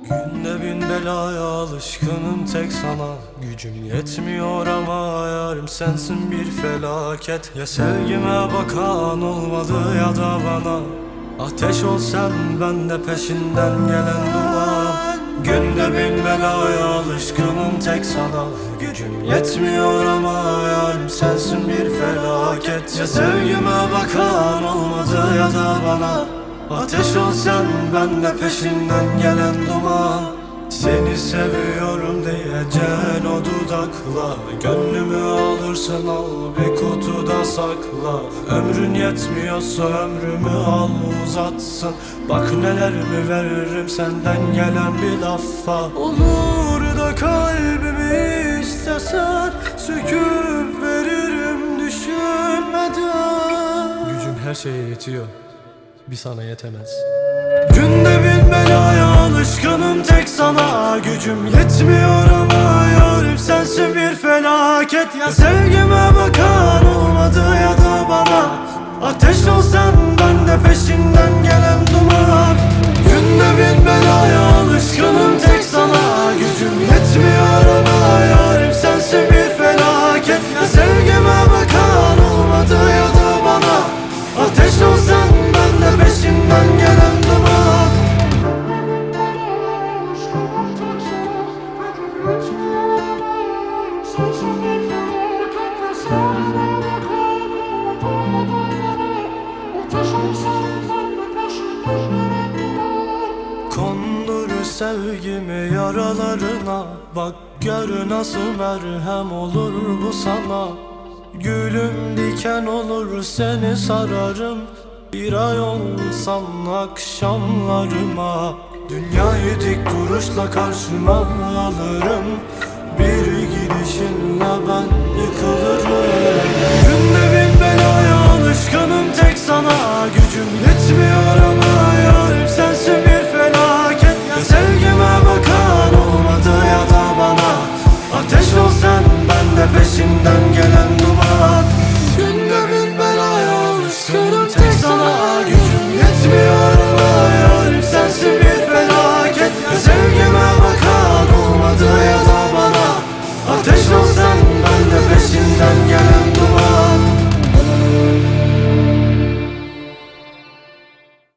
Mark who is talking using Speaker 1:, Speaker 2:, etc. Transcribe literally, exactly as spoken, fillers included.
Speaker 1: Günde bin belaya alışkınım tek sana. Gücüm yetmiyor ama yarım sensin bir felaket. Ya sevgime bakan olmadı ya da bana ateş ol sen, ben de peşinden gelen duman. Günde bin belaya alışkınım tek sana. Gücüm yetmiyor ama yarım sensin bir felaket. Ya sevgime bakan olmadı ya da bana ateş ol sen, ben de peşinden gelen duman. Seni seviyorum diyeceksin o dudakla. Gönlümü alırsın al bir kutuda sakla. Ömrün yetmiyorsa ömrümü al uzatsın. Bak neler mi veririm senden gelen bir lafa. Olur da kalbimi istesen söküp veririm düşünmeden. Gücüm her şeye yetiyor, bir sana yetemez. Günde bin belaya alışkınım tek sana. Gücüm yetmiyor ama yarım sensin bir felaket. Ya sevgime bakan olmadı ya da bana ateş ol sen, ben de peşinden gelen duman. Günde bin belaya alışkınım tek sana. Gücüm yetmiyor ama yarım sensin bir felaket. Ya sevgime bakan olmadı ya da bana ateş ol sen, ben de peşinden gelen duman. Kondur sevgimi yaralarına, bak gör nasıl merhem olur bu sana. Gülüm diken olur seni sararım, bir ay olsan akşamlarıma. Dünyayı dik duruşla karşıma alırım, bir gidişinle ben yıkılırım.